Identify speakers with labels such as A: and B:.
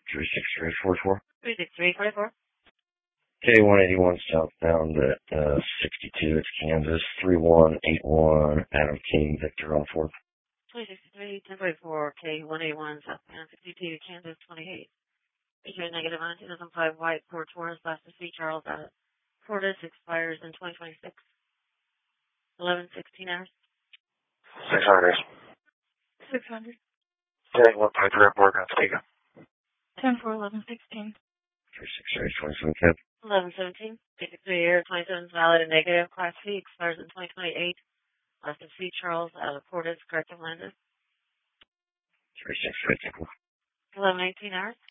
A: 36344.
B: 36344.
A: K181 southbound at 62. It's Kansas. 3181 Adam King Victor on 4th.
B: 363 1044 K181 southbound 62 Kansas 28. Featuring negative on 2005 White Ford Taurus last to see Charles at Fortis expires in 2026. 11:16 hours.
A: 600.
B: 600.
A: K153 at Morgan, Tega.
B: 10-4-11-16.
A: 363 27 Cap.
B: 11:17. 53 year 27 valid and negative. Class C expires in 2028. Last to see Charles at Fortis corrective lenses.
A: 363
B: 11:18 hours.